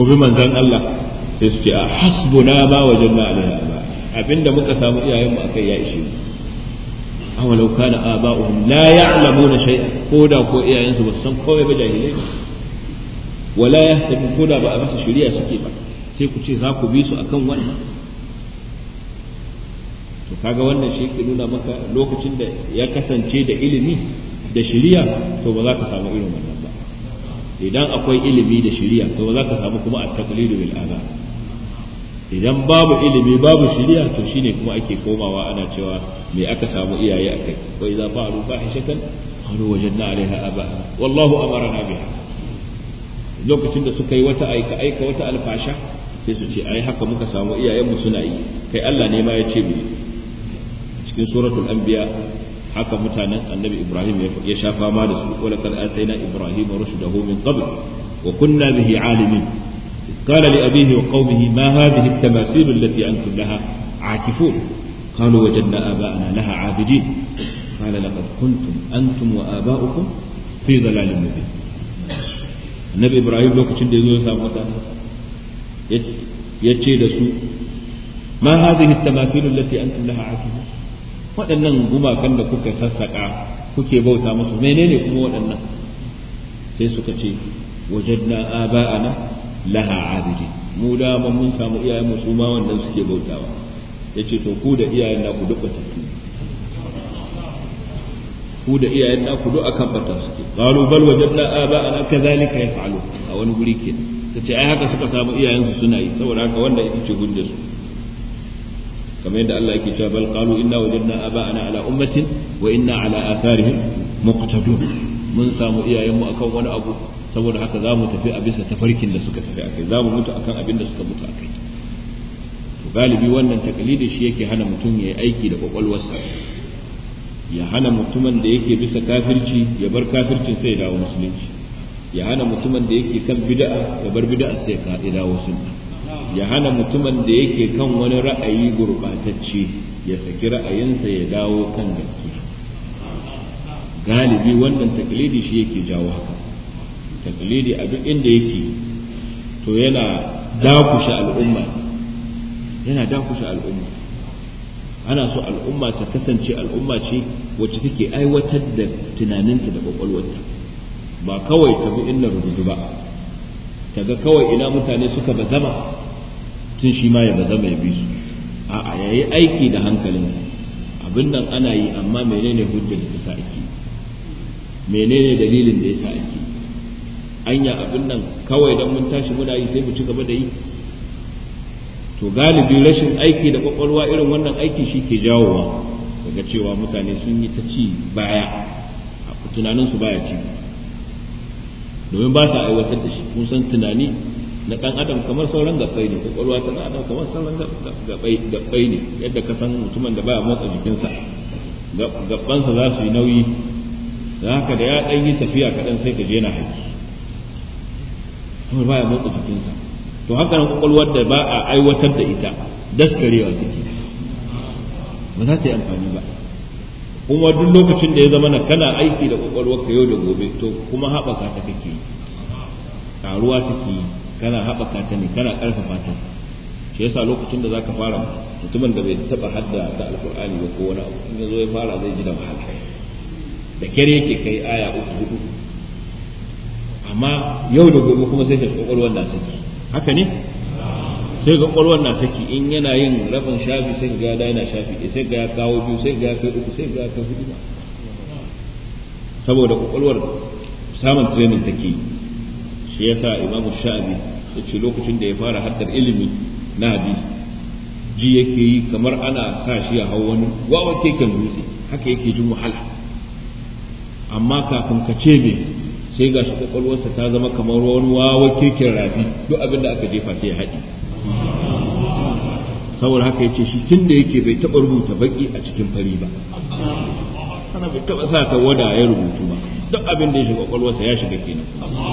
ku bi manzon Allah sai su ce a hasbuna ma wajanna alaiha aba abinda muka samu iyayenmu akai ya ishe mu awalau kana aba'uhum la ya'lamuna shay'an ko da ko iyayensu ba san komai ba jahilai wala yahtadun ko da ba a masa shari'a suke ba sai ku ce za ku bi su akan wannan to kaga wannan shi ke nuna maka lokacin da ya kasance da ilimi da shari'a to ba za ka samu irin wannan ba idan akwai ilimi da shari'a to ba za ka samu kuma at-taqlidu bil aba idan babu ilimi babu shari'a to shine kuma ake komawa ana cewa me aka samu iyaye akai wa idza fa'alu fahishatan qalu wajadna 'alayha aba wallahu amarna biha lokacin da suka yi wata aika wata alfasha sai su ce ai haka muka samu iyayenmu suna yi kai Allah ne ma ya ce mu cikin suratul anbiya haka mutanen annabi Ibrahim ya sha fama da su wala kad atayna Ibrahim rushdahu min qabl wa kunna bihi alimin قال لأبيه وقومه ما هذه التماثيل التي أنتم لها عاكفون قالوا وجدنا آباءنا لها عابدين قال لقد كنتم أنتم وآباؤكم في ضلال مبين النبي إبراهيم لو كنت يزور سامتا يتشي دسو ما هذه التماثيل التي أنتم لها عاكفون waɗannan gumakan da kuka sassaƙa kuke bauta musu menene kuma waɗannan sai suka ce wajadna aba'ana laha abidi mu da mun samu iyayen mu su ma wannan suke bautawa yace to ku da iyayen naku duk batattu ku da iyayen naku duk akan bata suke qalu bal wajadna aba'ana kadhalika yaf'alu a wani guri kenan tace ai haka suka samu iyayen su suna yi saboda haka wanda ita ce hujjar su kamar yadda Allah yake cewa bal qalu inna wajadna aba'ana ala ummatin wa inna ala atharihim muqtadun mun samu iyayen mu akan wani abu saboda haka za mu tafi a bisa tafarkin da suka tafi akai za mu mutu akan abin da suka mutu akai to galibi wannan takalidi shi yake hana mutum ya yi aiki da kwakwalwarsa ya hana mutumin da yake bisa kafirci ya bar kafircin sai ya dawo musulunci ya hana mutumin da yake kan bid'a ya bar bid'a sai ya dawo sunna ya hana mutumin da yake kan wani ra'ayi gurbatacce ya saki ra'ayinsa ya dawo kan gaskiya galibi wannan takalidi shi yake jawo haka taklidi a duk inda yake to yana dakushe al'umma ana so al'umma ta kasance al'umma ce wacce take aiwatar da tunaninta da kwakwalwarta ba kawai ta bi inna rududu ba ta ga kawai ina mutane suka bazama tun shi ma ya bazama ya bi su a'a yayi aiki da hankalinsa abin nan ana yi amma menene hujjar da ta ake menene dalilin da ya sa ake anya abin nan kawai dan mun tashi muna yi sai mu ci gaba da yi to galibi rashin aiki da kwakwalwa irin wannan aiki shi ke jawowa daga cewa mutane sun yi ta ci baya a tunanin su baya ci domin ba sa aiwatar da shi kun san tunani na dan adam kamar sauran gabbai ne kwakwalwa ta dan adam kamar sauran gabbai ne yadda ka san mutumin da baya motsa jikinsa gabbansa za su yi nauyi da haka da ya dan yi tafiya kaɗan sai ka je na haƙi kuma baya motsa jikinsa to haka nan kwakwalwar da ba a aiwatar da ita daskarewa take ba za ta yi amfani ba kuma duk lokacin da ya zama na kana aiki da kwakwalwar ka yau da gobe to kuma haɓaka ta kake yi karuwa take yi kana haɓaka ta ne kana ƙarfafa ta shi yasa lokacin da zaka fara mutumin da bai taɓa hadda ta alƙur'ani ba ko wani abu in ya zo ya fara zai ji da wahala da kyar yake kai aya 3-4 amma yau da gobe kuma sai ka kwakwalwar na saki haka ne sai ga kwakwalwar na saki in yana yin rabin shafi sai ga da yana shafi sai ga ya kawo 2 sai ga ya kai 3 sai ga ya kai 4 saboda kwakwalwar samun training take shi yasa imamu sha'abi ya ce lokacin da ya fara haddar ilimi na hadisi ji yake yi kamar ana sa shi a hau wani wawa keken dutse haka yake jin wahala amma kafin ka ce bai sai ga shi kwakwalwarsa ta zama kamar wani wawa keken rafi duk abin da aka jefa sai ya haɗi saboda haka yace shi tun da yake bai taɓa rubuta baki a cikin fari ba ana bai taɓa sa ta wada ya rubutu ba duk abin da ya shiga kwakwalwarsa ya shiga kenan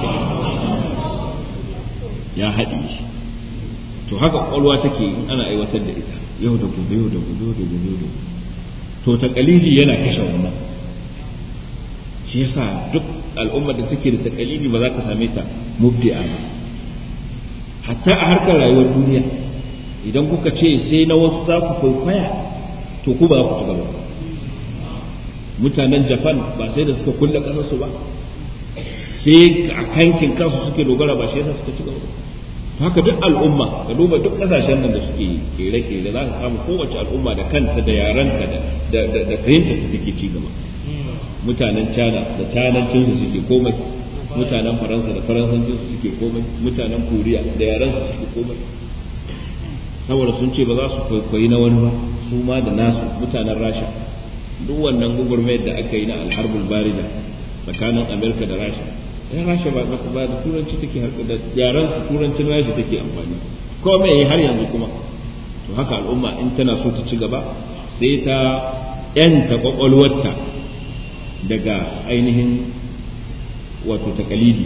ya haɗi shi to haka kwakwalwa take in ana aiwatar da ita yau da gobe yau da gobe yau da gobe yau da gobe to takalidi yana kashe wannan shi yasa duk al'ummar da take da takalidi ba za ka same ta mubdi'a ba hatta a harkar rayuwar duniya idan kuka ce sai na wasu za ku kwaikwaya to ku ba za ku ci gaba. Mutanen Japan ba sai da suka kulle ƙasarsu ba, sai a kankin kansu suke dogara, ba shi yasa suka ci gaba. Haka duk al'umma, ka duba duk ƙasashen nan da suke kere-kere, za ka samu kowace al'umma da kanta da yarenta da fahimta su suke ci gaba. Mutanen China da Chinancin su suke komai, mutanen Faransa da Faransancin su suke komai, mutanen Koriya da yaran su suke komai, saboda sun ce ba za su kwaikwayi na wani ba, su ma da nasu. Mutanen Rasha, duk wannan gugurmayar da aka yi na alharbul barida tsakanin Amerika da Rasha, Rasha ba da turanci take harka da yaran su, turancin Rasha take amfani ko me har yanzu kuma. To haka al'umma in tana so ta ci gaba sai ta yanta kwakwalwarta daga ainihin wato takalidi,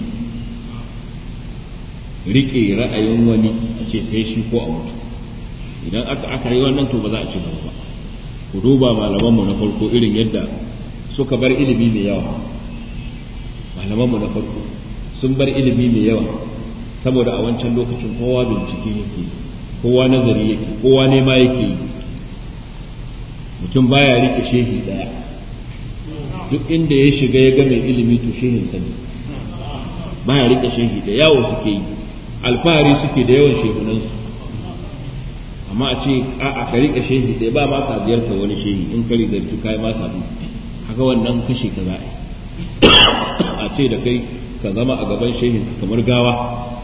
rike ra'ayin wani a ce sai shi ko a mutu. Idan aka yi wannan to ba za a ci gaba ba. Ku duba malamanmu na farko irin yadda suka bar ilimi mai yawa. Malamanmu na farko sun bar ilimi mai yawa saboda a wancan lokacin kowa bincike yake, kowa nazari yake, kowa nema yake yi. Mutum baya rike shehi daya, duk inda ya shiga ya ga mai ilimi to shehin sani, baya rike shehi da yawo suke yi, alfahari suke da yawan shehunansu. Amma a ce a ka rike shehi ɗaya ba ma ka ziyarta wani shehi, in ka rigarci kai ma sabu, haka wannan kashe ka za'a. A ce da kai ka zama a gaban shehin kamar gawa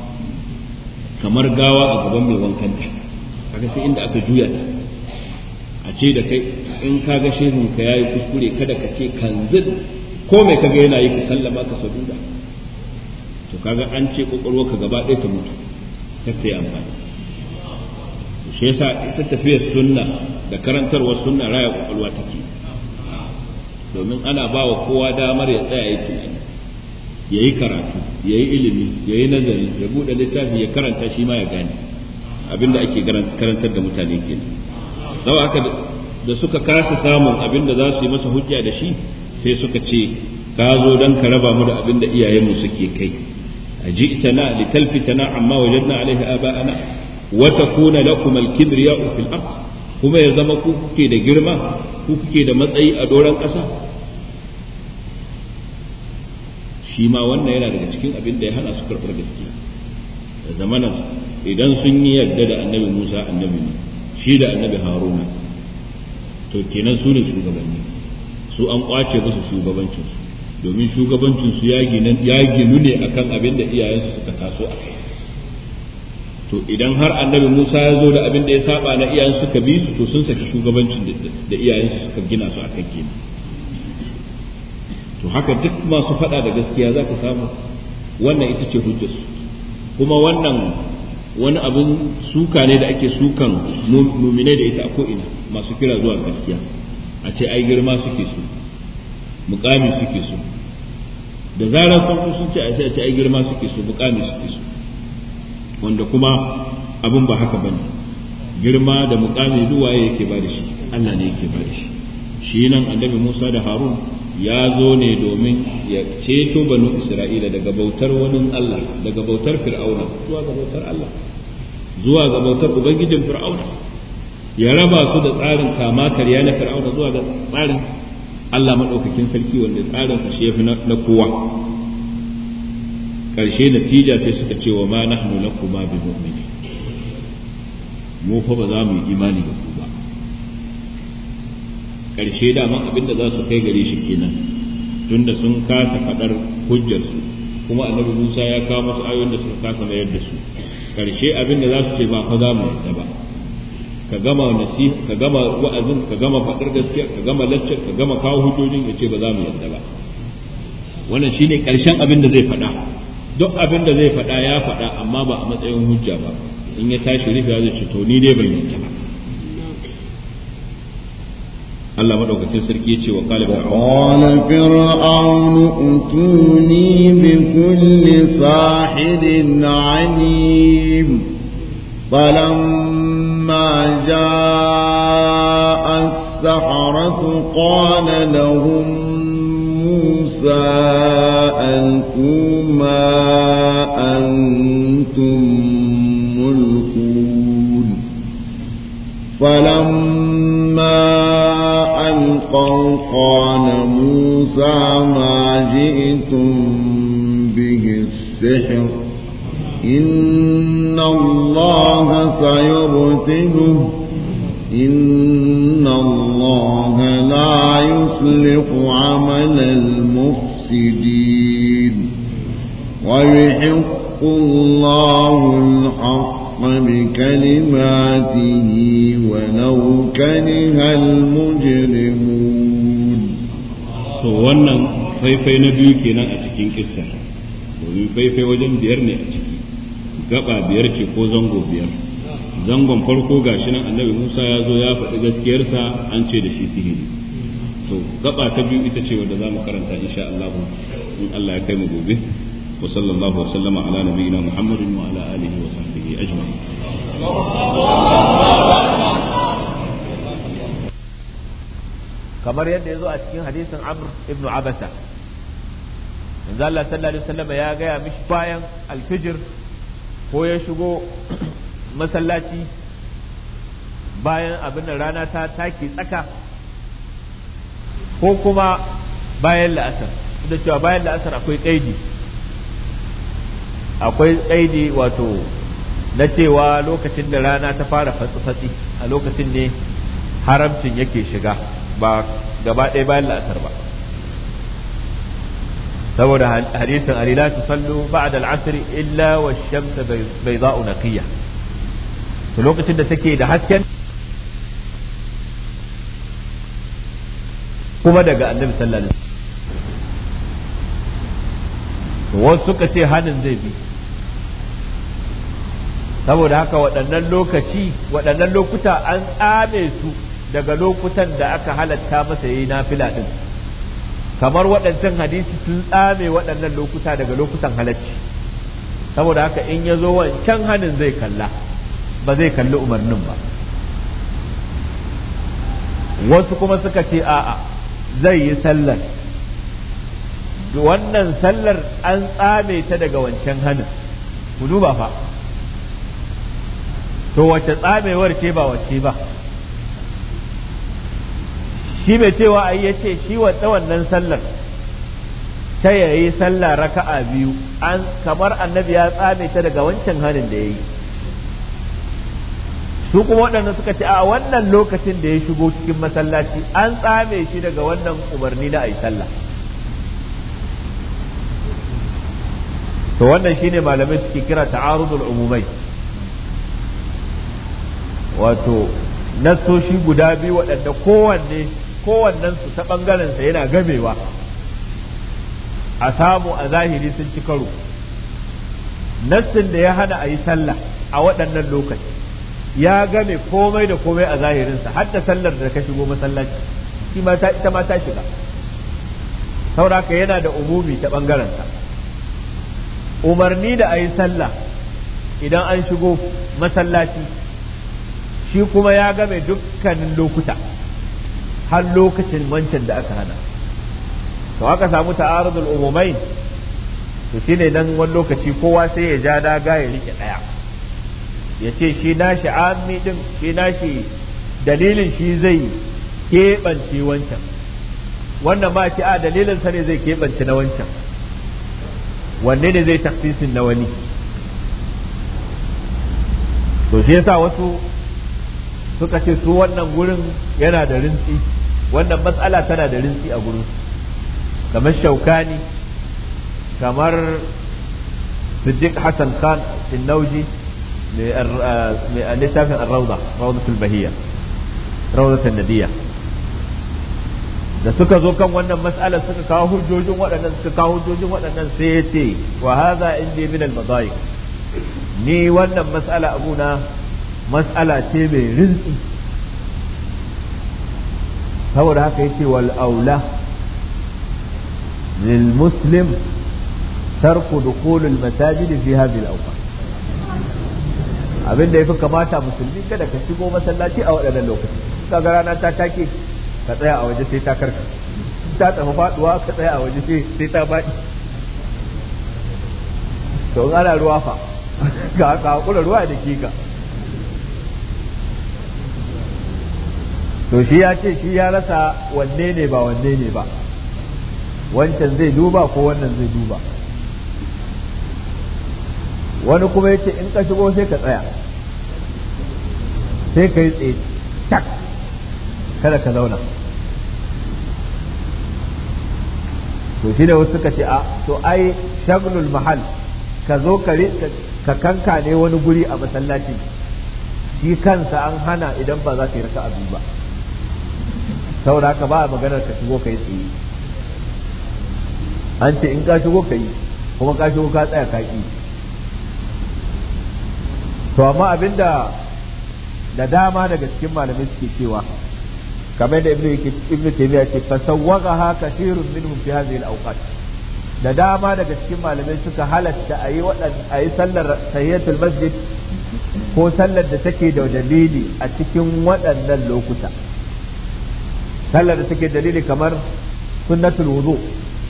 a gaban mai wankanta, haka sai inda aka juya ta. A ce da kai in ka ga shehin ka yayi kuskure kada ka ce kanzil, ko mai kaga yana yi ka sallama ka saduda. To kaga an ce kokolwa ka gaba ɗaya ta mutu, ta yi amfani. Shi yasa ita tafiyar sunna da karantarwar sunna raya kwakwalwa take, domin ana ba wa kowa damar ya tsaya ya tunani, ya yi karatu, ya yi ilimi, ya yi nazari, ya buɗe littafi ya karanta shi ma ya gane abinda ake karantar da mutane ke. Sau haka da suka kasa samun abinda za su yi masa hujja da shi, sai suka ce ka zo don ka raba mu da abinda iyayenmu suke kai. Ajitana litalfitana amma wajadna alaihi aba'ana wa takuna lakum al-kibriya'u fil ard, kuma ya zama ku kuke da girma, ku kuke da matsayi a doran ƙasa. Shi ma wannan yana daga cikin abin da ya hana su karɓar gaskiya. Da zamanan idan sun yi yarda da annabi Musa annabi ne, shi da annabi Haruna, to kenan su ne shugabanni, su an kwace musu shugabancinsu, domin shugabancinsu ya ginu ne akan abin da iyayensu suka taso a kai. To idan har annabi Musa ya zo da abin da ya saba na iyayen suka bi su, to sun saki shugabancin da iyayen suka gina su akan kenan. To haka duk masu faɗa da gaskiya za ka samu wannan ita ce hujjarsu. Kuma wannan wani abin suka ne da ake sukan muminai da ita a ko'ina, masu kira zuwa gaskiya. A ce ai girma suke so, mukami suke so, da zarar sun ce a ce ai girma suke so, mukami suke so, wanda kuma abin ba haka bane. Girma da mukami duwaye yake ba da shi, Allah ne yake ba da shi. Shi nan annabi Musa da Harun ya zo ne domin ya ceto banu Isra'ila daga bautar wani Allah, daga bautar Fir'auna zuwa ga bautar Allah, zuwa ga bautar ubangijin Fir'auna, ya raba su da tsarin kama karya na Fir'auna zuwa ga tsarin Allah madaukakin sarki wanda tsarin sa shi yafi na kowa. Karshe natija sai suka ce wa ma nahnu lakuma bi mu'minin, mu fa ba za mu yi imani da ku ba. Karshe dama abinda za su kai gare shi kenan, tunda sun kasa fadar hujjarsu, kuma annabi Musa ya kawo masu ayoyin da suka kasa mayar da su. Karshe abinda za su ce ba fa za mu yadda ba. Ka gama nasiha, ka gama wa'azin, ka gama fadar gaskiya, ka gama laccar, ka gama kawo hujjojin, ya ce ba za mu yadda ba. Wannan shine karshen abin da zai faɗa. Duk abin da zai faɗa ya faɗa, amma ba a matsayin hujja ba. In ya tashi rufe zai ce to ni dai ban yadda ba. Allah madaukakin sarki yace wa qala fir'aunu utuni bi kulli sahirin alim falamma jaa as-saharatu qala lahum Musa alqu ma antum فلما ألقوا قال موسى ما جئتم به السحر إن الله سيبطله إن الله لا يصلح عمل المفسدين ويحق الله الحق بكلماته ولو كره المجرمون. wannan faifai na biyu kenan a cikin kissa, domin faifai wajen biyar ne a ciki, gaba biyar ce ko zango biyar. Zangon farko gashi nan annabi Musa ya zo ya faɗi gaskiyarsa, an ce da shi sihiri. To gaba ta biyu ita ce wadda za mu karanta insha Allah in Allah ya kai mu gobe. Wa sallallahu wa sallama ala nabiyyina Muhammadin wa ala alihi wa sahbihi ajma'in. kamar yadda ya zo a cikin hadisin Amr ibn Abasa, manzo Allah sallallahu alaihi wasallam ya gaya mishi bayan alfijir ko ya shigo masallaci bayan abin da rana ta take tsaka ko kuma bayan la'asar, da cewa bayan la'asar akwai kaidi wato na cewa lokacin da rana ta fara fatsi a lokacin ne haramcin yake shiga, ba gaba ɗaya bayan la'asar ba, saboda hadisin ali la tusallu ba'da al-'asr illa wash-shamsu bayda'u naqiyya, to lokacin da take da hasken kuma daga annabi sallallahu alaihi wasallam, wasu suka ce hanin zai bi, saboda haka waɗannan lokuta an tsame su daga lokutan da aka halatta masa yayi nafila din, kamar waɗancan hadisi sun tsame waɗannan lokuta daga lokutan halacci, saboda haka in ya zo wancan hanin zai kalla, ba zai kalli umarnin ba. Wasu kuma suka ce a'a zai yi sallar, wannan sallar an tsame ta daga wancan hanin, ku duba fa, to wace tsamewar ce ba wace ba. Shi mai cewa ai ya ce shi wannan sallar ta yayi sallah raka'a biyu, an kamar annabi ya tsame ta daga wancan hanin da ya yi. Su kuma waɗanda suka ce a wannan lokacin da ya shigo cikin masallaci an tsame shi daga wannan umarni na ayi sallah. To wannan shine malamai suke kira ta'arudul umumai, wato nassoshi guda biyu waɗanda kowannen su ta ɓangaren sa yana gamewa, a samu a zahiri sun ci karo. Nassin da ya hana a yi sallah a waɗannan lokaci ya game komai da komai a zahirinsa, har da sallar da ka shigo masallaci ita ma ta shiga, sauraka yana da umumi ta ɓangarensa. Umarni da a yi sallah idan an shigo masallaci shi kuma ya game dukkanin lokuta har lokacin wancan da aka hana. To aka samu ta'arudul umumai, to shine dan wani lokaci kowa sai ya ja daga ya rike daya, ya ce shi nashi ammi din, shi nashi dalilin shi zai keɓance wancan, wannan ma ce a dalilin sa ne zai keɓance na wancan, wanne ne zai taksisin na wani. To shi yasa wasu suka ce su wannan gurin yana da rintsi, wannan matsala tana da rintsi a gurin, kamar Shaukani, kamar Siddiq Hassan Khan Innauji mai littafin Rawdatul Bahiyya, Rawdatul Nadiyya, da suka zo kan wannan mas'alar suka kawo hujjojin waɗannan sai ya ce wa hadha indi min al-madayiq, ni wannan mas'ala abuna mas'ala ce mai rinsi, saboda haka yace wal aula lil muslim tarku dukhul al masajid fi hadhihi al awqat, abin da yafi kamata musulmi kada ka shigo masallaci a waɗannan lokaci, kaga rana ta take ka tsaya a waje sai ta karka, ta tafi faduwa ka tsaya a waje sai ta baɗi, to in ana ruwa fa ka hakura ruwa da ke ka. to shi ya ce shi ya rasa wanne ne ba wanne ne ba, wancan zai duba ko wannan zai duba. Wani kuma yace in ka shigo sai ka tsaya, sai ka yi tsaye tak, kada ka zauna. to shi da wasu suka ce a to ai shaglul mahal, ka zo ka kanka ne wani guri a masallaci, shi kansa an hana idan ba za ka yi raka'a biyu ba, saboda haka ba a maganar ka shigo ka yi tsaye, an ce in ka shigo ka yi, kuma ka shigo ka tsaya ka yi. to amma abinda da dama daga cikin malamai suke cewa, kamar da ibnu taymiya ce fasawwagaha kathirun minhum fi hadhihi al-awqat, da dama daga cikin malamai suka halatta ayi sallar tahiyatul masjid ko sallar da take da dalili a cikin waɗannan lokuta. sallar da take dalili kamar sunnatul wudu,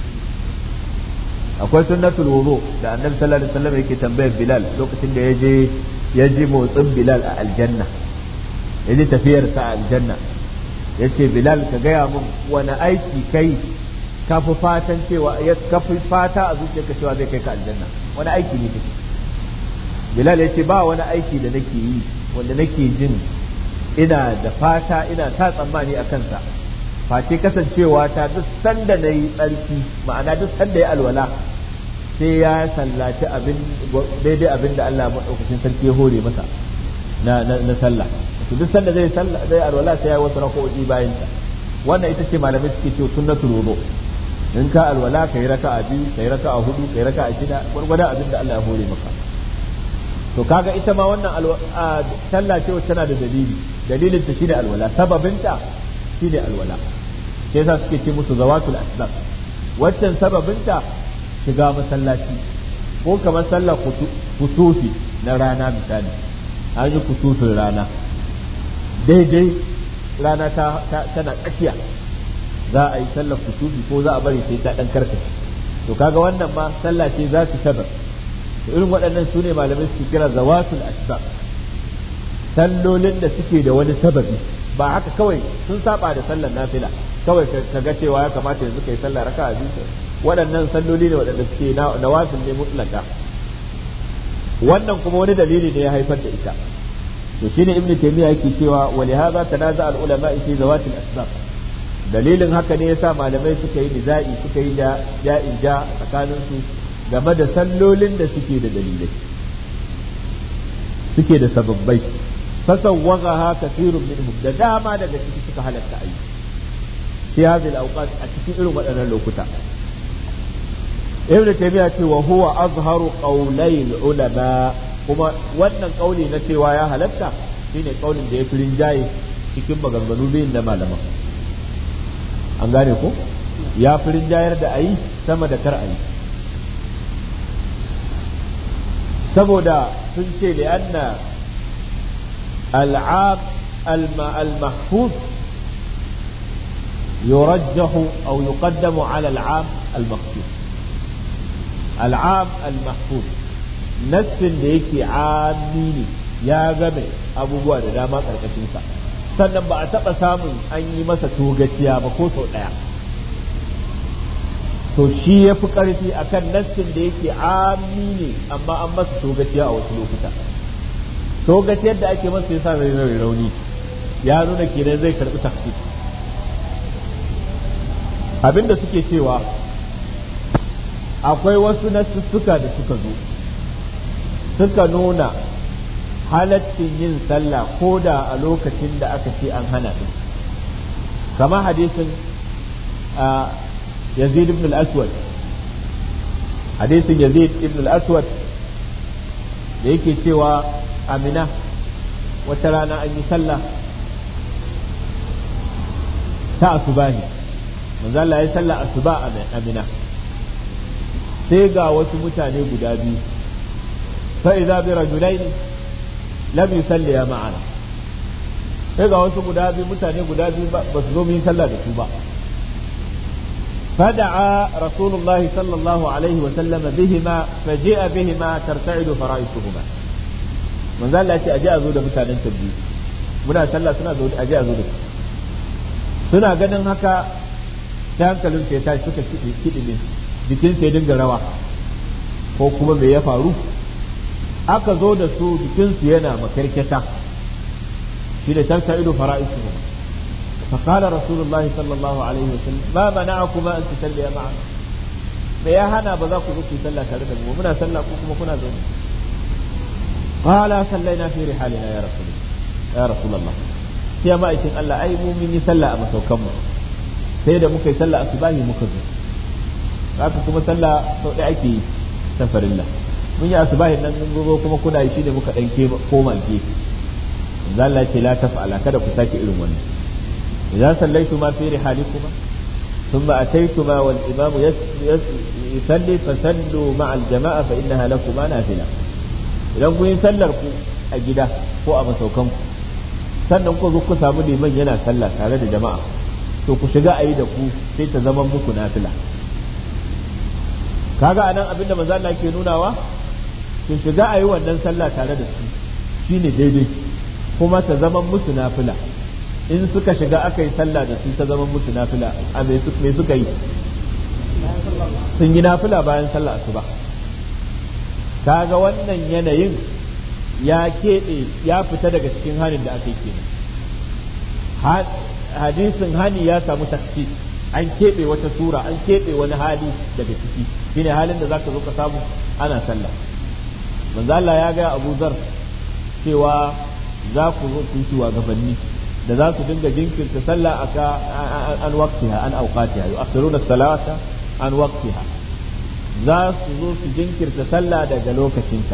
akwai sunnatul wudu da annabi sallallahu alaihi wasallam yake tambayar Bilal lokacin da ya ji motsin Bilal a aljanna, ya ji tafiyar sa a aljanna, yace Bilal ka gaya min wani aiki kai ka fi fatan cewa ka fi fata a zuciyarka cewa zai kai ka aljanna, wani aiki ne kake? Bilal yace ba wani aiki da nake yi wanda nake jin ina da fata ina ta tsammani a kansa face kasancewa ta duk sanda na yi tsarki, ma'ana duk sanda ya alwala sai ya sallaci daidai abin da Allah maɗaukacin sarki ya hore masa na sallah. to duk sanda zai alwala sai ya wasu raka'o'i bayan ta. wannan ita ce malamai suke cewa sunnatul wudu, in ka alwala kai raka'a biyu, kai raka'a hudu, kai raka'a shida, gwargwada abin da Allah ya hore maka. to kaga ita ma wannan sallah ce tana da dalilin ta shine alwala, sababinta shine alwala, sai yasa suke ce musu zawatul asbab. waccan sababinta shiga masallaci, ko kamar sallar kusufi na rana misali, an yi kusufin rana daidai rana tana tsakiya, za a yi sallar kusufi ko za a bari sai ta dan karkace, to kaga wannan ma sallah ce za ta sabab. to irin waɗannan su ne malamai suke kira zawatul asbab, sallolin da suke da wani sababi, ba haka kawai sun saba da sallar nafila kawai ka ga cewa ya kamata yanzu kai sallar raka'a biyu. waɗannan salloli ne waɗanda suke nawafil ne mutlaka, wannan kuma wani dalili ne ya haifar da ita. to shine ibnu taymiya yake cewa wa li hadha tanaza al ulama fi zawatil asbab, dalilin haka ne yasa malamai suka yi nizai, suka yi ja'in ja tsakanin su game da sallolin da suke da dalilai, suke da sababbai. fasawwagaha kathirun minhum, da dama daga ciki suka halatta ayi fi hadhihi al awqat, a cikin irin waɗannan lokuta. ibnu taymiya ce wa huwa azharu qawlai al ulama, kuma wannan kauli na cewa ya halatta shine kaulin da ya fi rinjaye cikin maganganu biyun da malaman. an gane ko? ya fi rinjayar da ayi sama da kar ayi, saboda sun ce da anna al'am al-mahfuz yurajjahu aw yuqaddamu ala al'am al-maqsud. al'am al-mahfuz nassin da yake ammi ne, ya game abubuwa da dama karkashinsa, sannan ba a taɓa samun an yi masa togaciya ba ko sau ɗaya. to shi ya fi ƙarfi a kan nassin da yake ammi ne amma an masa togaciya a wasu lokuta. togaciyar da ake masa yasa zai rauni, ya nuna kenan zai karɓi tafsir. abinda suke cewa akwai wasu nassussuka da suka zo suka nuna halaccin yin sallah ko da a lokacin da aka ce an hana ɗin, kamar hadisin Yazid ibn al-Aswad, hadisin Yazid ibn al-Aswad da yake cewa Amina wata rana an yi sallah ta asubahi, manzo Allah ya sallah asuba a Amina, sai ga wasu mutane guda biyu, fa idza bi rajulaini lam yusalliya ma'ana, sai ga wasu mutane guda biyu ba su zo mu yi sallah da su ba. فدعا رسول الله صلى الله عليه وسلم بهما فجاء بهما ترتعد فرائسهما. من ذا التي أجاء زود متانا تبدي منا سلا سنا زود أجاء زود suna ganin haka sai hankalin sai tashi suka kiɗi jikin sai dinga rawa ko kuma me ya faru aka zo da su jikinsu yana makarkata shi da tanta'idu fara'isuhum فقال رسول الله صلى الله عليه وسلم ما منعكما أن تصليا معنا me ya hana ba za ku zo ku sallah tare da mu muna sallah ko kuma kuna zaune qala sallaina fi rihalina ya rasulullah sai ma aikin Allah ai mu mun yi sallah a masaukan mu sai da muka yi sallah asubahi muka zo haka kuma sallah sau da ake yi safarilla mun yi asubahi nan mun zo kuma kuna yi shine muka dan koma gefe Allah ce la taf'ala kada ku sake irin wannan idan sallaituma fi rihalikuma ثم أتيتما والإمام يصلي فصلوا مع الجماعة فإنها لكما نافلة idan kun yi sallar ku a gida ko a masaukan ku sannan ku zo ku samu liman yana sallah tare da jama'a to ku shiga ayi da ku sai ta zama muku nafila kaga anan abinda manzo Allah ke nunawa ku shiga ayi wannan sallah tare da su shine daidai kuma ta zama musu nafila in suka shiga aka yi sallah da su ta zama musu nafila a me suka yi sun yi nafila bayan sallah asuba kaga wannan yanayin ya keɓe ya fita daga cikin hanin da aka yi kenan hadisin hani ya samu tafsir an keɓe wata sura an keɓe wani hali daga ciki shine halin da zaka zo ka samu ana sallah manzo Allah ya ga Abu Zar cewa za ku zo ku yi gabanni da za su dinga jinkirta sallah an waqtiha an awqatiha yu'akhiruna as-salata an waqtiha za su zo su jinkirta sallah daga lokacinta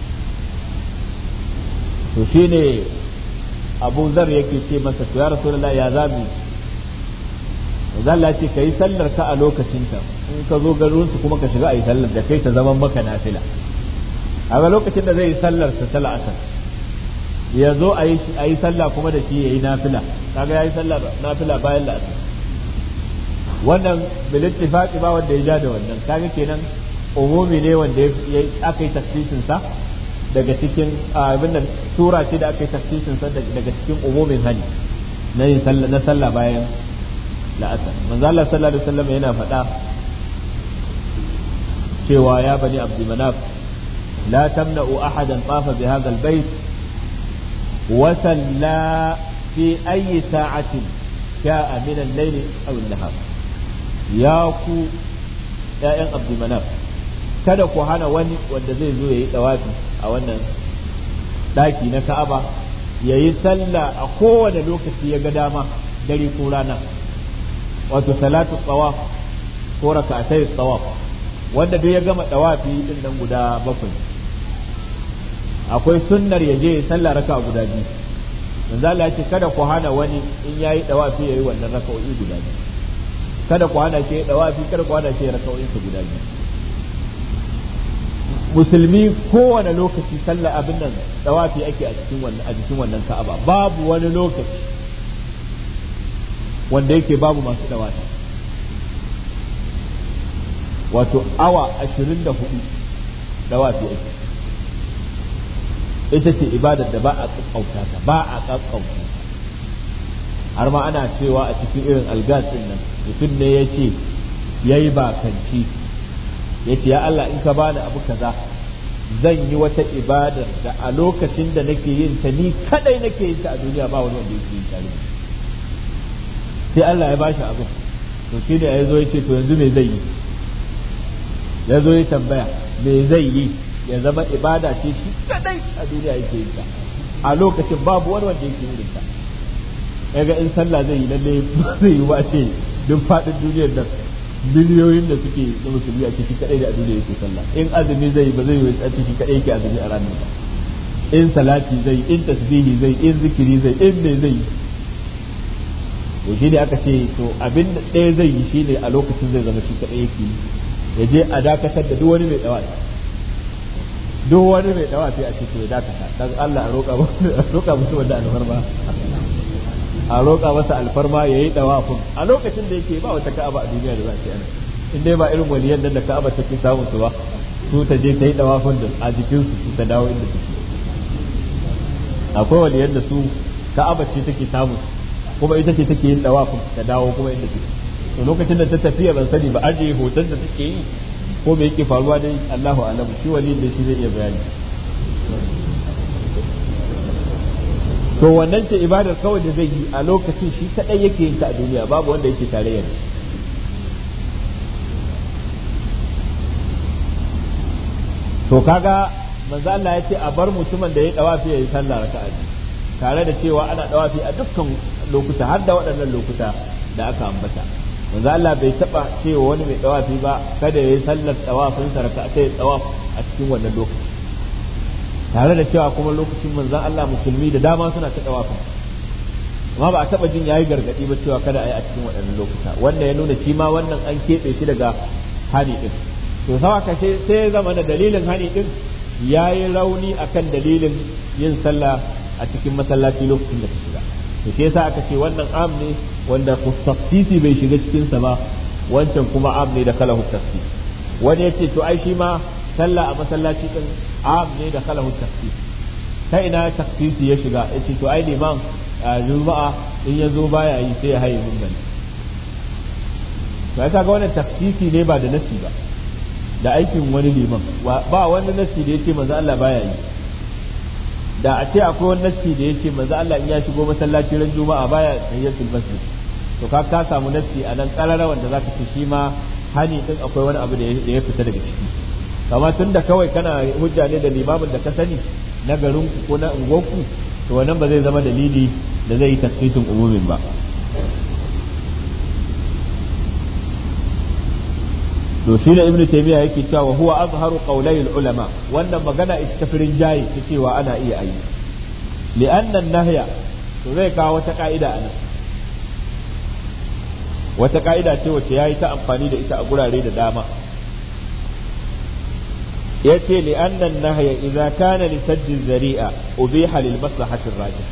to shine Abu Zar yake ce masa to ya Rasulullah ya zabi Allah ce kai sallar ka a lokacinta in ka zo garin su kuma ka shiga ayi sallar da kai ta zaman maka nafila a lokacin da zai yi sallar sa ta la'asar ya zo a yi sallah kuma da shi ya yi nafila kaga ya yi sallah nafila bayan la'asar wannan bilittifaqi ba wanda ya ja da wannan kaga kenan umumi ne wanda aka yi tafsirin sa daga cikin abin nan sura ce da aka yi tafsirin sa daga cikin umumin hani na yin sallah na sallah bayan la'asar manzo Allah sallallahu alaihi wasallam yana faɗa cewa ya bani abdul manaf la tamna'u ahadan tafa bi hadha al-bayt وصلى في أي ساعة شاء من الليل أو النهار يا كو يا عبد المناف kada ku hana wani wanda zai zo ya yi dawafi a wannan daki na Ka'aba ya yi sallah a kowane lokaci ya ga dama dare ko rana wato salatu tsawaf ko raka'atai tsawaf wanda duk ya gama dawafi din nan guda bakwai akwai sunnar ya je sallah raka guda biyu manzo Allah ya ce kada ku hana wani in yayi dawafi yayi wannan raka'o'i guda biyu kada ku hana shi dawafi kada ku hana shi raka'o'in su guda biyu musulmi kowane lokaci sallah abin nan dawafi ake a cikin wannan Ka'aba babu wani lokaci wanda yake babu masu dawafi wato awa 24 dawafi ake ita ce ibadar da ba a kakkauta ta ba a kakkauta ta har ma ana cewa a cikin irin algas din nan mutum ne ya ce ya yi bakanci ya ce ya Allah in ka bani abu kaza zan yi wata ibadar da a lokacin da nake yin ta ni kadai nake yin ta a duniya ba wani wanda yake yin ta sai Allah ya bashi abin to shi ne ya zo ya ce to yanzu me zai yi ya zo ya tambaya me zai yi ya zama ibada ce shi kadai a duniya yake yin ta a lokacin babu wani wanda yake yin ta kaga in sallah zai yi lalle zai yi wa ce duk fadin duniyar nan miliyoyin da suke da musulmi a ciki kadai da a duniya yake sallah in azumi zai ba zai yi a ciki kadai yake azumi a ranar ba in salati zai in tasbihi zai in zikiri zai in me zai to shi ne aka ce to abin da ɗaya zai yi shi ne a lokacin zai zama shi kadai yake ya je a dakatar da duk wani mai dawa duk wani mai dawa sai a ce to ya dakata dan Allah a roƙa musu wanda alfarma a roƙa masa alfarma ya yi dawafin a lokacin da yake ba wata ka'aba a duniya da za ta yana in dai ba irin waliyan nan da ka'aba take samun su ba su ta je ta yi dawafin da a jikin su ta dawo inda take akwai waliyan da su ka'aba ce take samun kuma ita ce take yin dawafin ta dawo kuma inda take to lokacin da ta tafiya ban sani ba aje hoton da take yi ko me yake faruwa dai Allahu a'lam shi wali da shi zai iya bayani to wannan ce ibadar kawai da zai yi a lokacin shi kadai yake yin ta a duniya babu wanda yake tarayya da to kaga manzo Allah ya ce a bar mutumin da ya dawafi ya yi sallah raka'a tare da cewa ana dawafi a dukkan lokuta har da waɗannan lokuta da aka ambata manzo Allah bai taba cewa wani mai dawafi ba kada ya yi sallar dawafin sa raka'a sai dawaf a cikin wannan lokaci tare da cewa kuma lokacin manzon Allah musulmi da dama suna ta dawafin amma ba a taba jin yayi gargadi ba cewa kada a yi a cikin waɗannan lokuta wanda ya nuna shi ma wannan an keɓe shi daga hani din to sawa kashe sai zama da dalilin hani din yayi rauni akan dalilin yin sallah a cikin masallaci lokacin da ka shiga to sai yasa aka ce wannan am ne wanda tafsisi bai shiga cikin sa ba wancan kuma am ne da kalahu tafsis wani yace to ai shi ma sallah a masallaci din am ne da kalahu tafsis ta ina tafsisi ya shiga yace to ai liman juma'a in ya zo baya yi sai ya haye mun gani to ai kaga wannan tafsisi ne ba da nasi ba da aikin wani liman ba wani nasi da yake manzo Allah baya yi da a ce akwai wani nasi da yake manzo Allah in ya shigo masallaci ran juma'a baya tayyatul masjid to ka samu nasi a nan karara wanda zaka ce shi ma hani din akwai wani abu da ya fita daga ciki kamar tunda kawai kana hujja ne da limamin da ka sani na garin ku ko na unguwarku to wannan ba zai zama dalili da zai yi tafsirin umumin ba to shi da ibnu taymiya yake cewa huwa azharu qawlai ulama wannan magana ita ta firin jayi ta cewa ana iya ayi li'anna nahya to zai kawo wata ka'ida anan wata ka'ida ce wacce yayi ta amfani da ita a gurare da dama yace li'anna nahya idza kana li sajdi zari'a ubiha lil maslahati rajih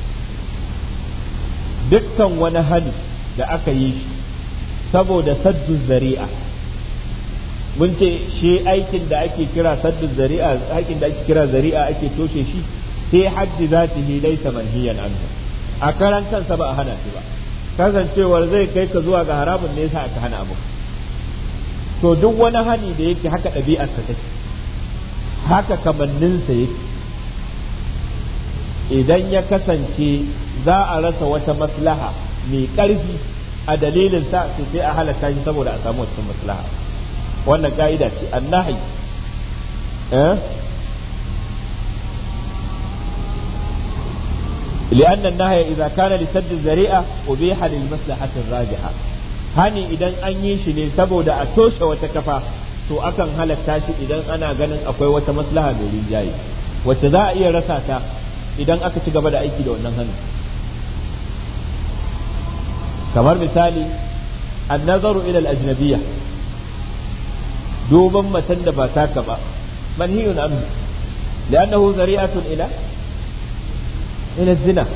dukkan wani hali da aka yi saboda saddu zari'a mun ce shi aikin da ake kira saddu zari'a aikin da ake kira zari'a ake toshe shi sai haddi zatihi laysa manhiyan anhu a karan kansa ba a hana shi ba kasancewar zai kai ka zuwa ga haramun ne yasa aka hana abu to duk wani hani da yake haka ɗabi'arsa take haka kamanninsa yake idan ya kasance za a rasa wata maslaha mai ƙarfi a dalilin sa sai a halatta shi saboda a samu wata maslaha wannan ka'ida ce annahi لأن النهي إذا كان لسد الذريعة أبيح للمصلحة الراجحة hani idan an yi shi ne saboda a toshe wata kafa to akan halatta shi idan ana ganin akwai wata maslaha mai rinjaye wacce za a iya rasa ta idan aka ci gaba da aiki da wannan hani kamar misali an-nazaru ila al-ajnabiyya duban matan da ba taka ba manhiyun anhu li'annahu zari'atun ila zina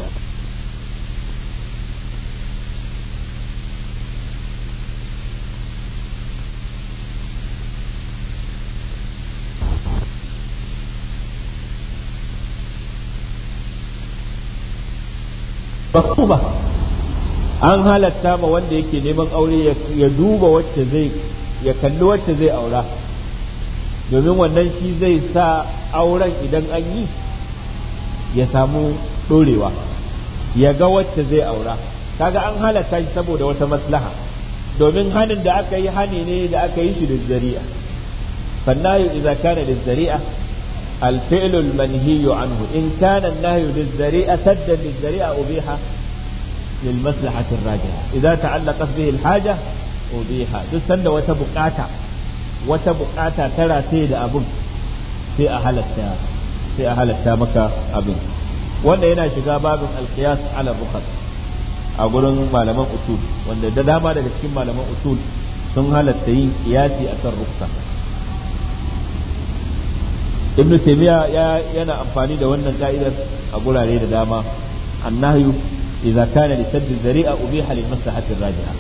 maktuba an halatta ma wanda yake neman aure ya duba wacce zai ya kalli wacce zai aura domin wannan shi zai sa auren idan an yi ya samu ɗorewa ya ga wacce zai aura kaga an halatta shi saboda wata maslaha domin hanin da aka yi hani ne da aka yi shi da zari'a fannayu idza kana da zari'a الفعل المنهي عنه إن كان النهي للذريعة سدا للذريعة أبيح للمصلحة الراجحة إذا تعلقت به الحاجة أبيح تسند وتبقاتا ترى سيد أبن في أهلتا مكة أبن wanda yana shiga babin alqiyas ala rukhas a gurin malaman usul wanda da dama daga cikin malaman usul sun halatta yin qiyasi akan rukhsa ibnu taymiya yana amfani da wannan ka'idar a gurare da dama annahyu idza kana li sadd zari'a ubiha lil maslahati rajiha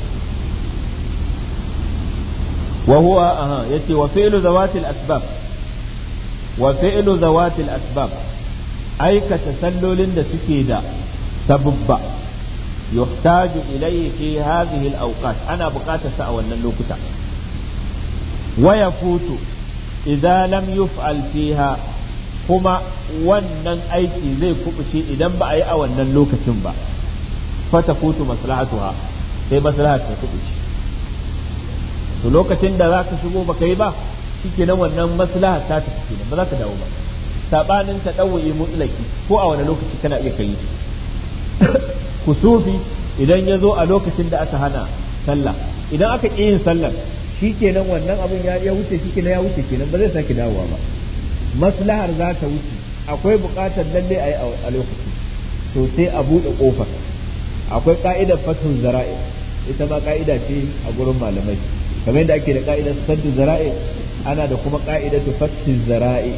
wa huwa yace wa fi'lu zawati al asbab wa fi'lu zawati al asbab aikata sallolin da suke da sabubba yuhtaju ilayhi fi hadhihi al-awqat ana buƙatar sa a wannan lokuta wa yafutu idza lam yuf'al fiha kuma wannan aiki zai kubuce idan ba a yi a wannan lokacin ba fata futu maslahatuha sai maslahar ta kubuce to lokacin da zaka shigo baka yi ba shikenan wannan maslahar ta tafi kenan ba za ka dawo ba sabanin ta dawai mutlaki ko a wani lokaci kana iya kai kusufi idan ya zo a lokacin da aka hana sallah idan aka ƙi yin sallar shikenan wannan abin ya wuce shikenan ya wuce kenan ba zai sake dawowa ba maslahar za ta wuce akwai buƙatar lalle a yi a lokaci to sai a buɗe ƙofar akwai ka'idar fathun zara'i ita ma ka'ida ce a gurin malamai kamar yadda ake da ka'idar saddu zara'i ana da kuma ka'idatu fathun zara'i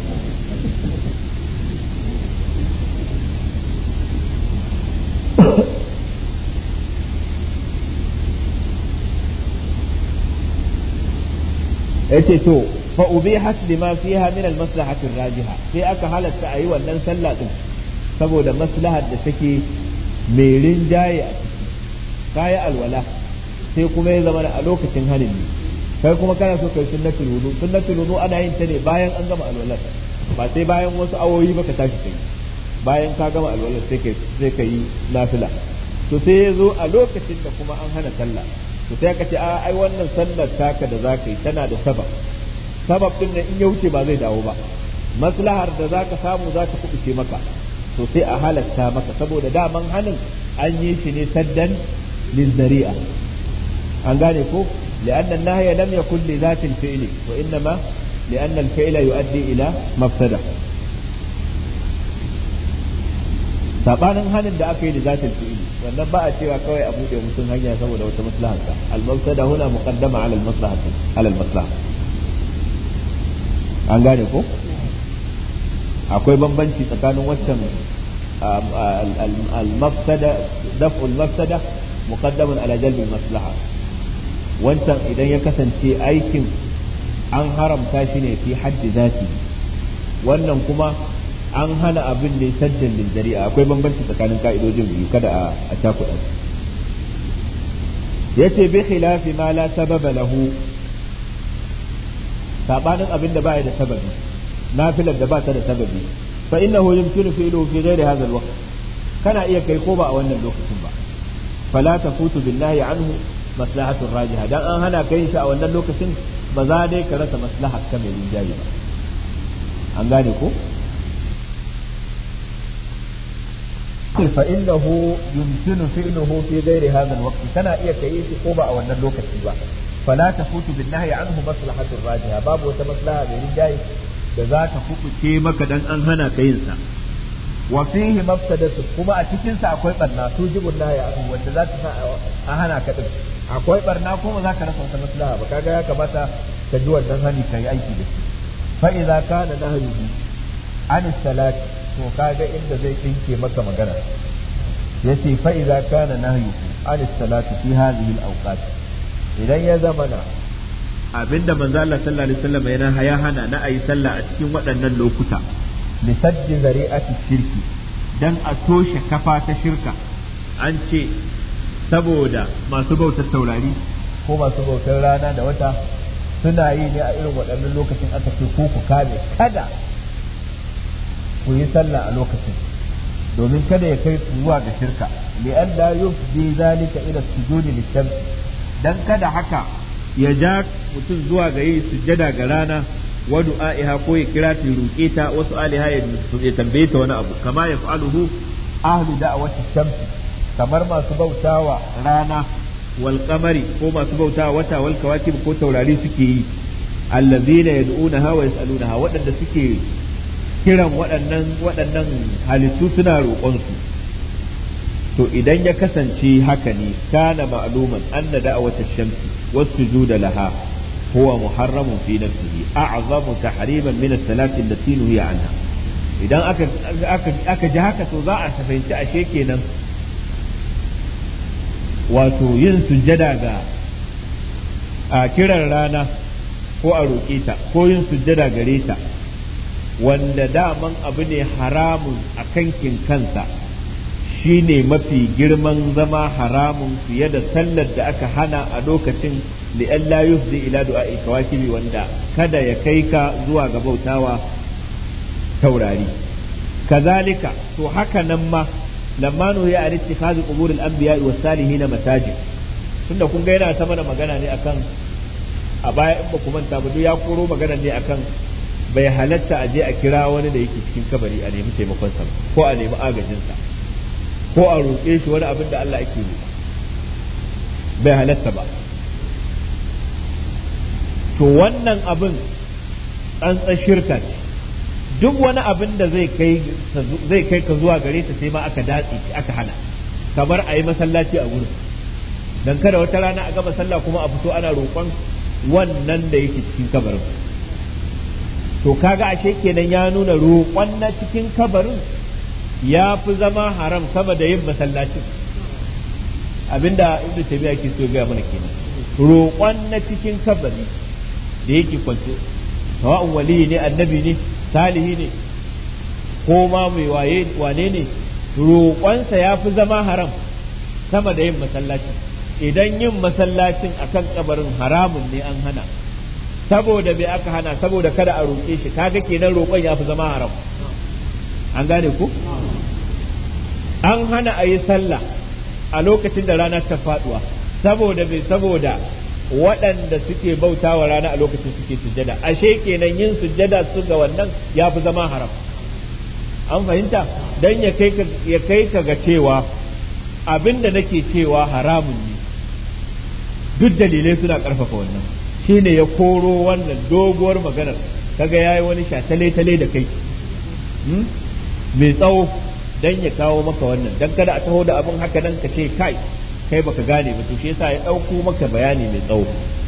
yace to fa ubihat lima fiha min al maslahati rajiha sai aka halatta ayi wannan sallah din saboda maslahar da take mai rinjaye a ciki kayi alwala sai kuma ya zama a lokacin hanin ne kai kuma kana so kai sunnatul wudu ana yin ta ne bayan an gama alwala ba sai bayan wasu awoyi baka tashi kai bayan ka gama alwala sai kai nafila to sai ya zo a lokacin da kuma an hana sallah to sai ka ce a ai wannan sallar taka da zaka yi tana da sabab din nan in ya wuce ba zai dawo ba maslahar da zaka samu zaka kubuce maka to sai a halatta maka saboda daman hanin an yi shi ne saddan lizzari'a an gane ko li'anna an-nahya lam yakun li zati al-fi'li wa innama li'anna al-fi'la yu'addi ila mafsada sabanin hanin da aka yi da zati al-fi'li wannan ba a cewa kawai a buɗe mutum hanya saboda wata maslaha al-mafsada huna muqaddama ala al-maslahati ala al-maslaha an gane ko akwai bambanci tsakanin waccan al-mafsada daf'u al-mafsada muqaddamun ala jalb al-maslaha wancan idan ya kasance aikin an haramta shi ne fi haddi zati wannan kuma an hana abin ne saddan lil jari'a akwai bambanci tsakanin ka'idojin biyu kada a cakuɗa yace bi khilafi ma la sababa lahu sabanin abin da ba ya da sababi nafilar da ba ta da sababi fa innahu yumkinu fi'luhu fi ghairi hadha al-waqt kana iya kai ko ba a wannan lokacin ba fala tafutu billahi anhu maslahatu rajiha dan an hana kai shi a wannan lokacin ba za dai ka rasa maslaha ka mai rinjaye ba an gane ko fa innahu yumkinu fi'luhu fi ghairi hadha al-waqt kana iya kai shi ko ba a wannan lokaci ba fala tafutu billahi anhu maslahatu rajiha babu wata maslaha mai rinjaye da za ta kubuce maka dan an hana ka yin sa wa fihi mafsadatu kuma a cikin sa akwai barna tujibun nahi abu wanda za ta sa a hana ka din akwai barna kuma za ka rasa wata maslaha ba kaga ya kamata ka ji wannan hani kai aiki da shi fa idza kana nahyuhu an salat to kaga inda zai dinke maka magana yace fa idza kana nahyuhu an salat fi hadhihi al-awqat idan ya zamana abinda manzo Allah sallallahu alaihi wasallam yana ya hana na ayi sallah a cikin waɗannan lokuta li saddi zari'ati shirki dan a toshe kafa ta shirka an ce saboda masu bautar taurari ko masu bautar rana da wata suna yi ne a irin waɗannan lokacin aka ce ko ku kame kada ku yi sallah a lokacin domin kada ya kai zuwa ga shirka li an la yufdi zalika ila sujudi lishams dan kada haka ya ja mutum zuwa ga yi sujjada ga rana wa du'a'iha ko ya kira ta roƙe ta wasu aliha ya tambaye ta wani abu kama ya fa'aluhu ahlu da'awati shams kamar masu bautawa rana wal qamari ko masu bautawa wata wal kawakib ko taurari suke yi allazina yad'unaha wa yas'alunaha waɗanda suke kiran waɗannan halittu suna roƙon su to idan ya kasance haka ne kana ma'luman anna da'awata shamsi والسجود لها هو محرم في نفسه أعظم تحريما من الصلاة التي نهي عنها idan aka ji haka to za a fahimci ashe kenan wato yin sujjada ga a kiran rana ko a roƙe ta ko yin sujjada gare ta wanda daman abu ne haramun a kankin kansa shine mafi girman zama haramun fiye da sallar da aka hana a lokacin da Allah yufdi ila du'a'i kawakibi wanda kada ya kai ka zuwa ga bautawa taurari kazalika to haka nan ma lamma nuhiya an ittikhadhi quburil anbiya'i was salihin masajid tunda kun ga yana ta mana magana ne akan a baya in ba ku manta ba ya koro magana ne akan bai halatta a je a kira wani da yake cikin kabari a nemi taimakon sa ko a nemi agajin sa ko a roƙe shi wani abin da Allah ake yi bai halatta ba to wannan abin tsantsan shirka ce duk wani abin da zai kai ka zuwa gare ta sai ma aka datse aka hana kamar a yi masallaci a wurin dan kada wata rana a gama sallah kuma a fito ana roƙon wannan da yake cikin kabarin to kaga ashe kenan ya nuna roƙon na cikin kabarin ya fi zama haram sama da yin masallacin abinda ibnu tabi'a ke so ga mana kenan roƙon na cikin kabari da yake kwance sawa'un wali ne annabi ne salihi ne ko ma mai wane ne roƙonsa ya fi zama haram sama da yin masallacin idan yin masallacin akan kabarin haramun ne an hana saboda bai aka hana saboda kada a roƙe shi kaga kenan roƙon ya fi zama haram an gane ku an hana a yi sallah a lokacin da rana ta faduwa saboda bai saboda waɗanda suke bauta wa rana a lokacin suke sujjada ashe kenan yin sujjada su ga wannan ya fi zama haram an fahimta dan ya kai ka ga cewa abinda nake cewa haramun ne duk dalilai suna ƙarfafa wannan shine ya koro wannan doguwar maganar kaga yayi wani shatale-tale da kai mai tsawo dan ya kawo maka wannan dan kada a taho da abin haka nan ka ce kai baka gane ba to shi yasa ya dauko maka bayani mai tsawo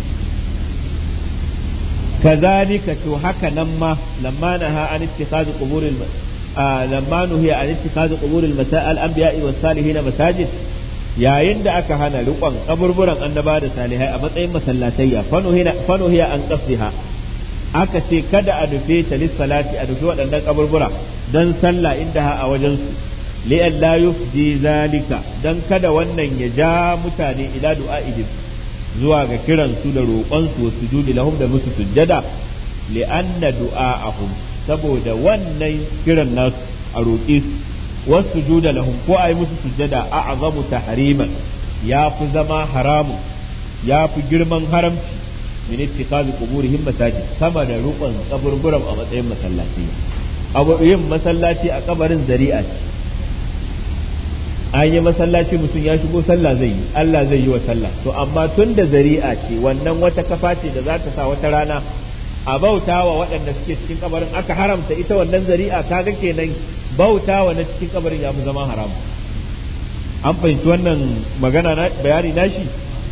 kazalika to haka nan ma lamma naha an ittikhadhi quburil lamma nuhiya an ittikhadhi quburil masa'il anbiya'i was salihin masajid yayin da aka hana riƙon kaburburan annaba da salihai a matsayin masallatayya fanuhiya an qasdiha aka ce kada a dufe ta lissalati a dufe waɗannan kaburbura dan sallah inda a wajen su li'an la yufdi zalika dan kada wannan ya ja mutane ila du'a'ihim zuwa ga kiran su da roƙon su sujudi lahum da musu sujjada li'anna du'a'ahum saboda wannan kiran nasu a roƙe su wasu juda lahum ko a yi musu sujjada a'zamu tahriman ya fi zama haramu ya fi girman haramci min ittikhadhi quburihim masajid sama da rukun kaburburan a matsayin masallaci yin masallaci a kabarin zari'a ce an yi masallaci mutum ya shigo sallah zai yi Allah zai yi wa sallah to amma tun da zari'a ce wannan wata kafa ce da za ta sa wata rana a bautawa waɗanda suke cikin kabarin aka haramta ita wannan zari'a kaga kenan bautawa na cikin kabarin ya fi zama haram an fahimci wannan magana na bayani nashi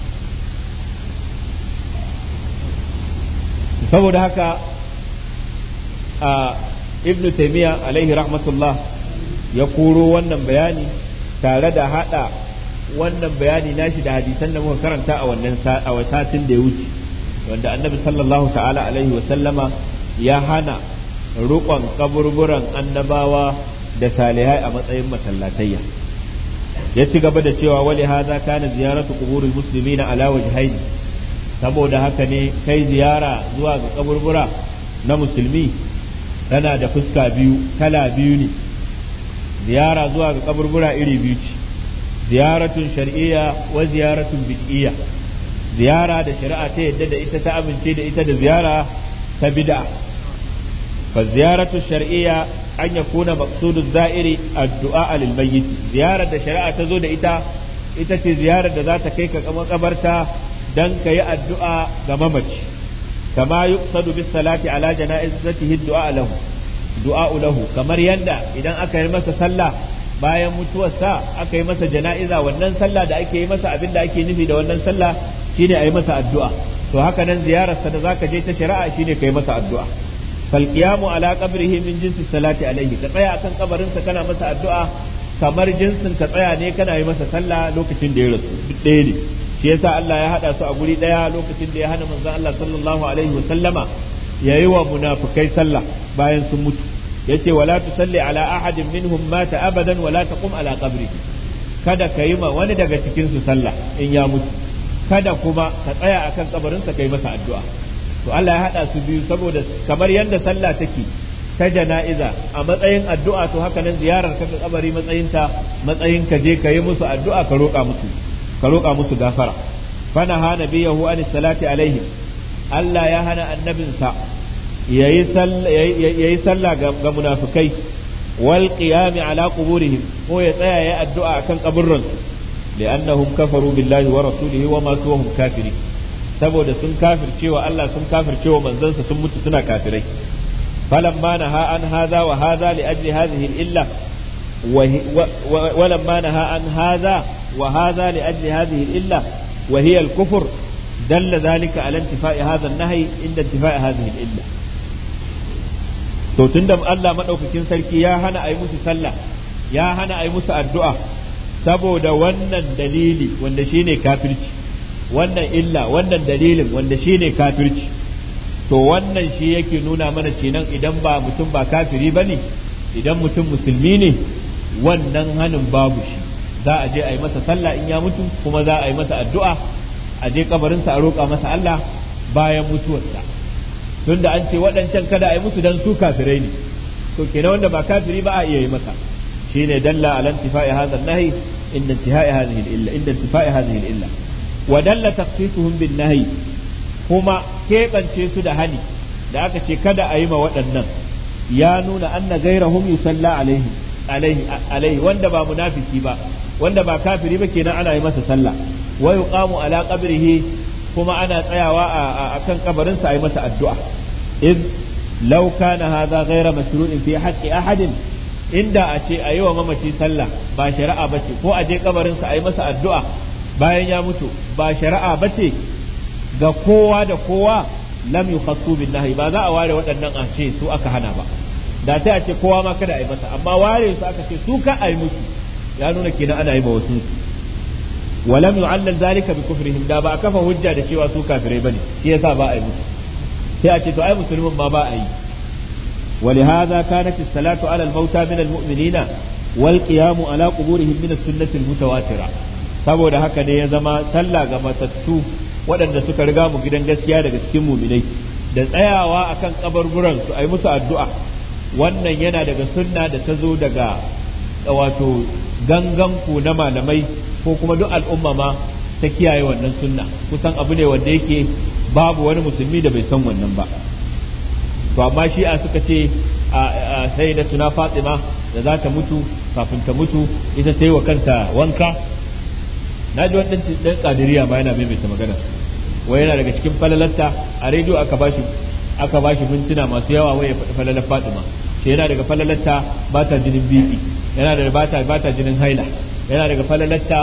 saboda haka a ibnu taymiya alaihi rahmatullah ya koro wannan bayani tare da hada wannan bayani nashi da hadisan da muka karanta a wannan satin da ya wuce wanda annabi sallallahu ta'ala alaihi wa sallama ya hana rukon kaburburan annabawa da salihai a matsayin masallatayya ya ci gaba da cewa wali hadha kana ziyaratu quburil muslimina ala wajhayn saboda haka ne kai ziyara zuwa ga kaburbura na musulmi tana da fuska biyu kala biyu ne ziyara zuwa ga kaburbura iri biyu ce ziyaratun shar'iyya wa ziyaratun bid'iyya ziyara da shari'a ta yadda da ita ta amince da ita da ziyara ta bid'a fa ziyaratu shar'iyya an yakuna maqsudu za'iri addu'a lil mayyit ziyarar da shari'a ta zo da ita ce ziyarar da za ta kai ka makabarta dan ka yi addu'a ga mamaci kama yuqsadu bis salati ala jana'izatihi du'a lahu kamar yanda idan aka yi masa sallah bayan mutuwarsa aka yi masa jana'iza wannan sallah da ake yi masa abinda ake nufi da wannan sallah shine a yi masa addu'a to haka nan ziyararsa da zaka je ta shari'a shine kai masa addu'a fal qiyamu ala qabrihi min jinsi salati alaihi ka tsaya akan kabarinsa kana masa addu'a kamar jinsin ka tsaya ne kana yi masa sallah lokacin da ya rasu duk ɗaya ne shi yasa Allah ya hada su a guri ɗaya lokacin da ya hana manzon Allah sallallahu alaihi wa sallama yayi wa munafikai sallah bayan sun mutu yace wala tusalli ala ahadin minhum mata abadan wala taqum ala qabrihi kada ka yi ma wani daga cikin su sallah in ya mutu kada kuma ka tsaya akan kabarinsa kai masa addu'a to Allah ya hada su biyu saboda kamar yadda sallah take ta jana'iza a matsayin addu'a to haka nan ziyarar ka kabari matsayin ka je ka yi musu addu'a ka roƙa musu gafara fana ha nabiyahu an salati alaihim Allah ya hana annabinsa yayi sallah ga munafikai wal qiyam ala quburihim ko ya tsaya yayi addu'a akan kaburran li'annahum kafaru billahi wa rasulihi wa matu wa hum kafirin saboda sun kafircewa Allah sun kafircewa manzansa sun mutu suna kafirai falamma naha an hadha wa hadha li ajli hadhihi al-illa ولما نهى عن هذا وهذا لأجل هذه الإلة وهي الكفر دل ذلك على انتفاء هذا النهي عند انتفاء هذه الإلة to tunda Allah madaukakin sarki ya hana ayi musu sallah ya hana ayi musu addu'a saboda wannan dalili wanda shine kafirci wannan illa wannan dalilin wanda shine kafirci to wannan shi yake nuna mana kenan idan ba mutum ba kafiri bane idan mutum musulmi ne wannan hanin babu shi za a je a yi masa sallah in ya mutu kuma za a yi masa addu'a a je kabarinsa a roƙa masa Allah bayan mutuwarsa tunda an ce waɗancan kada a yi musu dan su kafirai ne to kenan wanda ba kafiri ba a iya yi masa shine dalla ala intifa'i hadha an-nahy inda intihai hadhihi al-illa inda intifa'i hadhihi al-illa wa dalla taqsisuhum bin nahy kuma keɓance su da hani da aka ce kada a yi ma waɗannan ya nuna anna gairahum yusalla alaihi wanda ba munafiki ba wanda ba kafiri ba kenan ana yi masa sallah wa yuqamu ala qabrihi kuma ana tsayawa a kan kabarin sa a yi masa addu'a id law kana hadha ghayra mashru'in fi haqqi ahadin inda a ce a yi wa mamaci sallah ba shari'a bace ko a je kabarin sa a yi masa addu'a bayan ya mutu ba shari'a bace ga kowa da kowa lam yukhassu bin nahyi ba za a ware waɗannan a ce su aka hana ba da sai a ce kowa ma kada a yi masa amma ware su aka ce su ka a yi musu ya nuna kenan ana yi ba wasu wa lam yu'allal zalika bi kufrihim da ba a kafa hujja da cewa su kafirai bane shi yasa ba a yi musu sai a ce to ai musulmin ma ba a yi ولهذا كانت الصلاة على الموتى من المؤمنين والقيام على قبورهم من السنة المتواترة saboda haka ne ya zama sallah ga matattu waɗanda suka riga mu gidan gaskiya daga cikin muminai da tsayawa akan kabarburan su ai musu addu'a wannan yana daga sunna da ta zo daga wato ganganku na malamai ko kuma duk al'umma ma ta kiyaye wannan sunna kusan abu ne wanda yake babu wani musulmi da bai san wannan ba to amma shi'a suka ce sai da tuna Fatima da za ta mutu kafin ta mutu ita ta yi wa kanta wanka na ji wani ɗan ƙadiriya ma yana maimaita magana wai yana daga cikin falalarta a rediyo aka bashi mintuna masu yawa wai ya faɗi falalar Fatima shi yana daga falalarta ba ta jinin biki yana daga ba ta jinin haila yana daga falalarta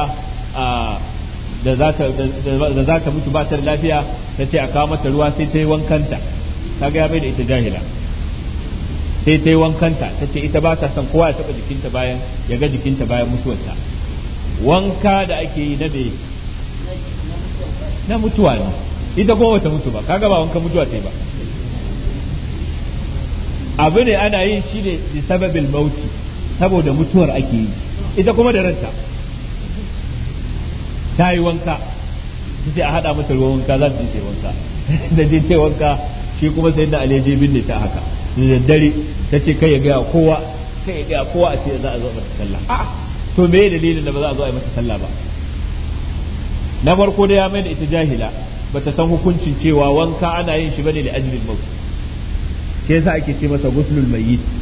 da za ta mutu ba ta da lafiya ta ce a kawo mata ruwa sai ta yi wankanta kaga ya bai da ita jahila sai ta yi wankanta ta ce ita ba ta son kowa ya taɓa jikinta bayan ya ga jikinta bayan mutuwarta wanka da ake yi na mutuwa ne ita kuma wata mutu ba kaga ba wanka mutuwa ta yi ba abu ne ana yin shi ne bi sababil mauti saboda mutuwar ake yi ita kuma da ranta ta yi wanka sai a haɗa mata ruwan wanka za ta je wanka da je ta wanka shi kuma sai da aliyaje binne ta haka da daddare ta ce kai ya gaya kowa a ce za a zo mata sallah a'a to me dalilin da ba za a zo a yi mata sallah ba na farko da ya mai da ita jahila bata san hukuncin cewa wanka ana yin shi bane da ajlil maut sai yasa ake ce masa guslul mayyit